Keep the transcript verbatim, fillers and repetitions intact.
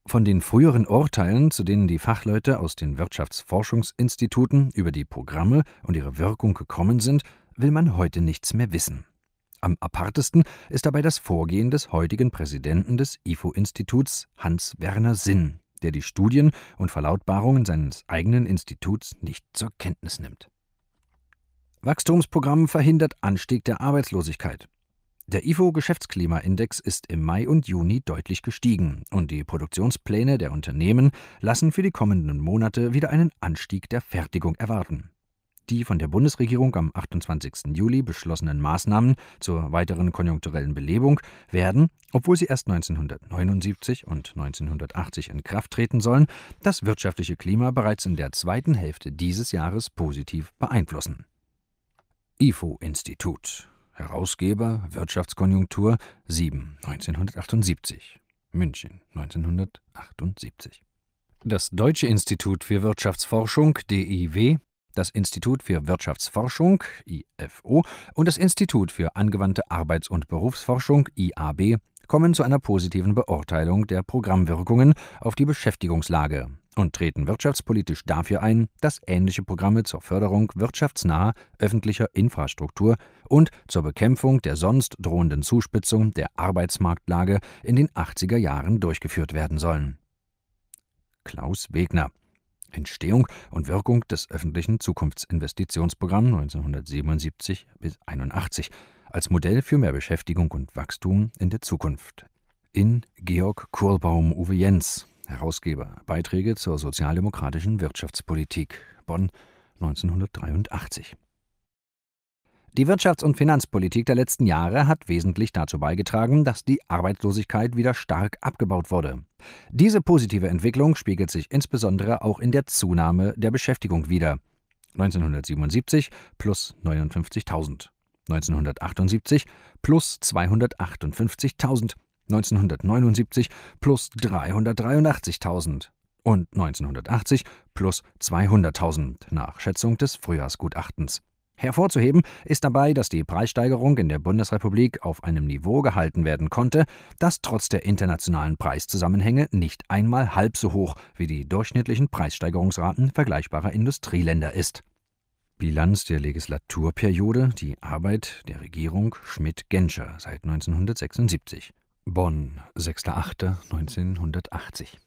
Von den früheren Urteilen, zu denen die Fachleute aus den Wirtschaftsforschungsinstituten über die Programme und ihre Wirkung gekommen sind, will man heute nichts mehr wissen. Am apartesten ist dabei das Vorgehen des heutigen Präsidenten des I F O-Instituts, Hans-Werner Sinn, der die Studien und Verlautbarungen seines eigenen Instituts nicht zur Kenntnis nimmt. Wachstumsprogramm verhindert Anstieg der Arbeitslosigkeit. Der I F O-Geschäftsklimaindex ist im Mai und Juni deutlich gestiegen und die Produktionspläne der Unternehmen lassen für die kommenden Monate wieder einen Anstieg der Fertigung erwarten. Die von der Bundesregierung am achtundzwanzigsten Juli beschlossenen Maßnahmen zur weiteren konjunkturellen Belebung werden, obwohl sie erst neunzehnhundertneunundsiebzig und neunzehnhundertachtzig in Kraft treten sollen, das wirtschaftliche Klima bereits in der zweiten Hälfte dieses Jahres positiv beeinflussen. I F O-Institut. Herausgeber Wirtschaftskonjunktur sieben, neunzehnhundertachtundsiebzig. München, neunzehnhundertachtundsiebzig. Das Deutsche Institut für Wirtschaftsforschung D I W, das Institut für Wirtschaftsforschung I F O und das Institut für angewandte Arbeits- und Berufsforschung I A B kommen zu einer positiven Beurteilung der Programmwirkungen auf die Beschäftigungslage und treten wirtschaftspolitisch dafür ein, dass ähnliche Programme zur Förderung wirtschaftsnaher öffentlicher Infrastruktur und zur Bekämpfung der sonst drohenden Zuspitzung der Arbeitsmarktlage in den achtziger Jahren durchgeführt werden sollen. Klaus Wegner. Entstehung und Wirkung des öffentlichen Zukunftsinvestitionsprogramms neunzehnhundertsiebenundsiebzig bis einundachtzig als Modell für mehr Beschäftigung und Wachstum in der Zukunft. In Georg Kurlbaum Uwe Jens, Herausgeber, Beiträge zur sozialdemokratischen Wirtschaftspolitik, Bonn neunzehnhundertdreiundachtzig. Die Wirtschafts- und Finanzpolitik der letzten Jahre hat wesentlich dazu beigetragen, dass die Arbeitslosigkeit wieder stark abgebaut wurde. Diese positive Entwicklung spiegelt sich insbesondere auch in der Zunahme der Beschäftigung wider. neunzehnhundertsiebenundsiebzig plus neunundfünfzigtausend, neunzehnhundertachtundsiebzig plus zweihundertachtundfünfzigtausend, neunzehnhundertneunundsiebzig plus dreihundertdreiundachtzigtausend und neunzehnhundertachtzig plus zweihunderttausend nach Schätzung des Frühjahrsgutachtens. Hervorzuheben ist dabei, dass die Preissteigerung in der Bundesrepublik auf einem Niveau gehalten werden konnte, das trotz der internationalen Preiszusammenhänge nicht einmal halb so hoch wie die durchschnittlichen Preissteigerungsraten vergleichbarer Industrieländer ist. Bilanz der Legislaturperiode, die Arbeit der Regierung Schmidt-Genscher seit neunzehnhundertsechsundsiebzig. Bonn, sechster achter neunzehnhundertachtzig.